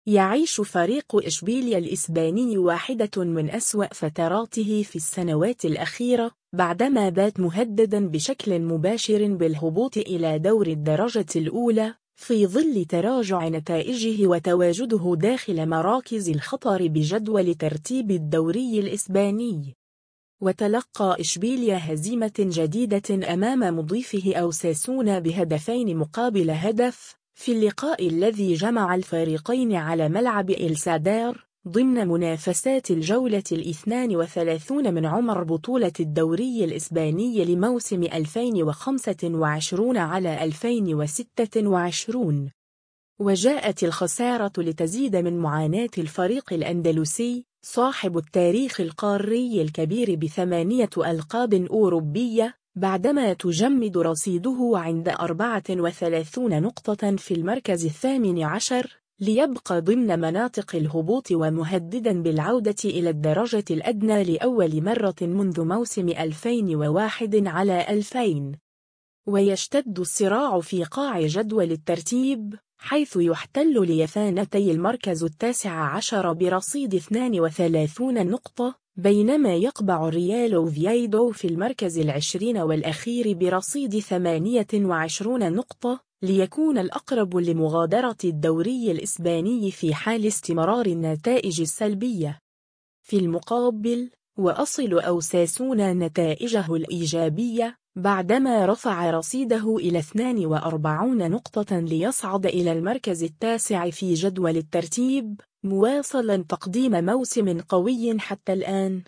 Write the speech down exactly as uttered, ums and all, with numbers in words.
يعيش فريق إشبيليا الإسباني واحدة من أسوأ فتراته في السنوات الأخيرة، بعدما بات مهددا بشكل مباشر بالهبوط إلى دور الدرجة الأولى في ظل تراجع نتائجه وتواجده داخل مراكز الخطر بجدول ترتيب الدوري الإسباني. وتلقى إشبيليا هزيمة جديدة أمام مضيفه أوساسونا بهدفين مقابل هدف في اللقاء الذي جمع الفريقين على ملعب إلسادار ضمن منافسات الجولة الاثنين وثلاثون من عمر بطولة الدوري الإسباني لموسم ألفين وخمسة وعشرين على ألفين وستة وعشرين. وجاءت الخسارة لتزيد من معاناة الفريق الأندلسي صاحب التاريخ القاري الكبير بثمانية ألقاب أوروبية، بعدما تجمد رصيده عند أربعة وثلاثين نقطة في المركز الثامن عشر، ليبقى ضمن مناطق الهبوط ومهددا بالعودة إلى الدرجة الأدنى لأول مرة منذ موسم ألفين وواحد على ألفين. ويشتد الصراع في قاع جدول الترتيب، حيث يحتل ليثانتي المركز التاسع عشر برصيد اثنين وثلاثين نقطة، بينما يقبع الريال أوفييدو في المركز العشرين والأخير برصيد ثمانية وعشرين نقطة، ليكون الأقرب لمغادرة الدوري الإسباني في حال استمرار النتائج السلبية. في المقابل، وأصل أوساسونا نتائجه الإيجابية بعدما رفع رصيده إلى اثنين وأربعين نقطة ليصعد إلى المركز التاسع في جدول الترتيب، مواصلا تقديم موسم قوي حتى الآن.